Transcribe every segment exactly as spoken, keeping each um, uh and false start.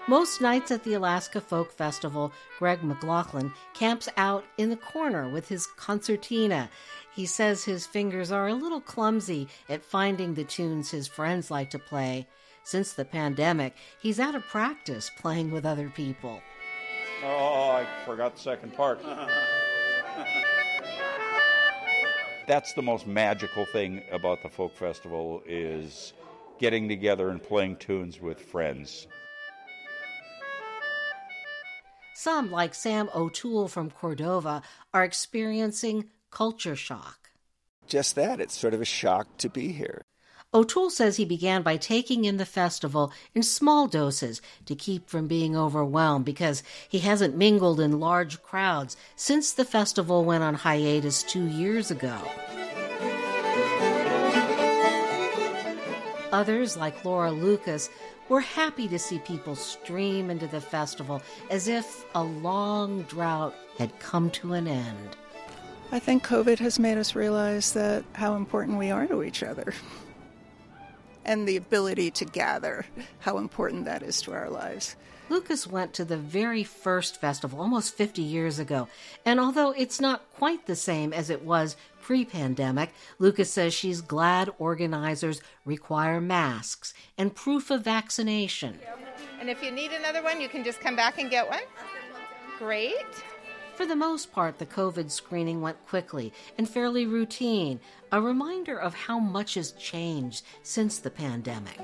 Most nights at the Alaska Folk Festival, Greg McLaughlin camps out in the corner with his concertina. He says his fingers are a little clumsy at finding the tunes his friends like to play. Since the pandemic, he's out of practice playing with other people. Oh, I forgot the second part. That's the most magical thing about the folk festival, is getting together and playing tunes with friends. Some, like Sam O'Toole from Cordova, are experiencing culture shock. Just that, it's sort of a shock to be here. O'Toole says he began by taking in the festival in small doses to keep from being overwhelmed because he hasn't mingled in large crowds since the festival went on hiatus two years ago. Others, like Laura Lucas, were happy to see people stream into the festival as if a long drought had come to an end. I think COVID has made us realize that how important we are to each other. And the ability to gather, how important that is to our lives. Lucas went to the very first festival almost fifty years ago, and although it's not quite the same as it was pre-pandemic, Lucas says she's glad organizers require masks and proof of vaccination. And if you need another one, you can just come back and get one. Great. For the most part, the COVID screening went quickly and fairly routine, a reminder of how much has changed since the pandemic.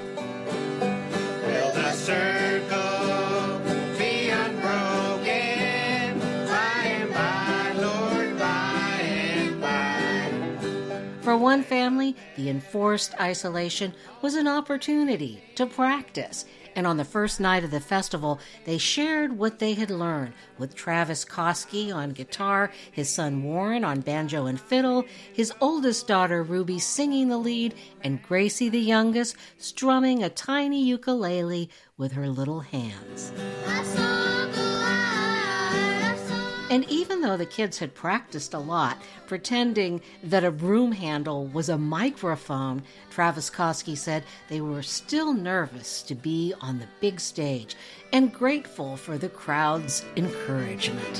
Will the circle be unbroken by and by, Lord, by and by? For one family, the enforced isolation was an opportunity to practice. And on the first night of the festival, they shared what they had learned with Travis Koski on guitar, his son Warren on banjo and fiddle, his oldest daughter Ruby singing the lead, and Gracie, the youngest, strumming a tiny ukulele with her little hands. And even though the kids had practiced a lot, pretending that a broom handle was a microphone, Travis Koski said they were still nervous to be on the big stage and grateful for the crowd's encouragement.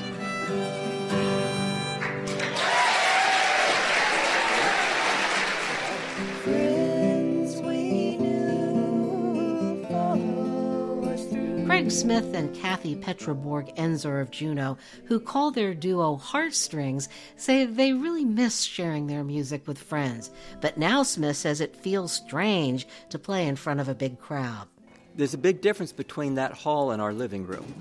Craig Smith and Kathy Petroborg-Enzer of Juneau, who call their duo Heartstrings, say they really miss sharing their music with friends. But now Smith says it feels strange to play in front of a big crowd. There's a big difference between that hall and our living room.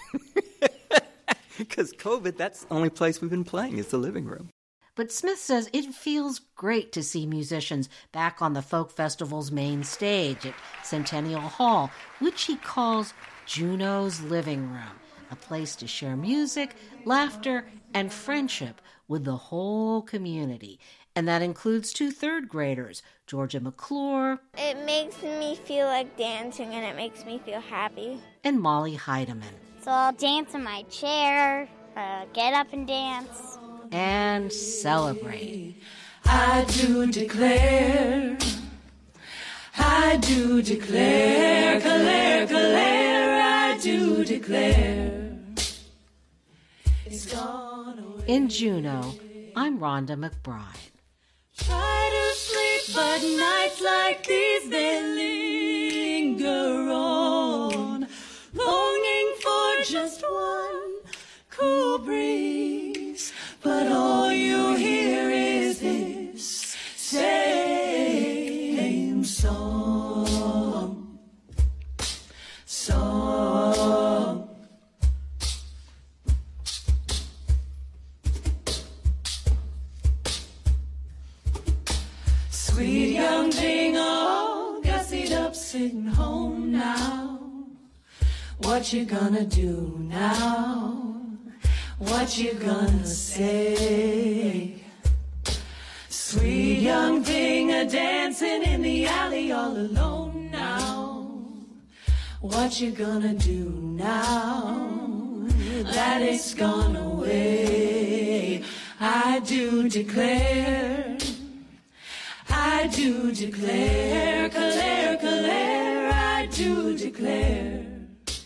Because COVID, that's the only place we've been playing is the living room. But Smith says it feels great to see musicians back on the folk festival's main stage at Centennial Hall, which he calls Juneau's living room, a place to share music, laughter, and friendship with the whole community. And that includes two third graders, Georgia McClure. It makes me feel like dancing, and it makes me feel happy. And Molly Heidemann. So I'll dance in my chair, uh, get up and dance. And celebrate. I do declare, I do declare, declare, declare, I do declare. It's gone away. In Juneau, I'm Rhonda McBride. Try to sleep, but nights like these, they linger on, longing for just one cool breeze. But all you hear is this same song, song. Sweet young thing, all gussied up, sitting home now. What you gonna do now? What you gonna say? Sweet young thing a dancing in the alley all alone now. What you gonna do now that it's gone away? I do declare, I do declare, declare, declare, I do declare.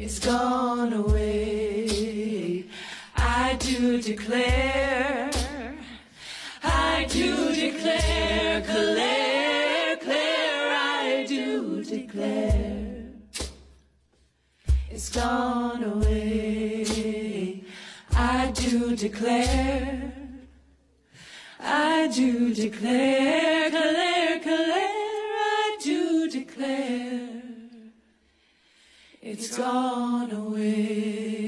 It's gone away. I do declare, I do declare, Claire, Claire, I do declare. It's gone away. I do declare, I do declare, Claire, Claire, I do declare. It's gone away.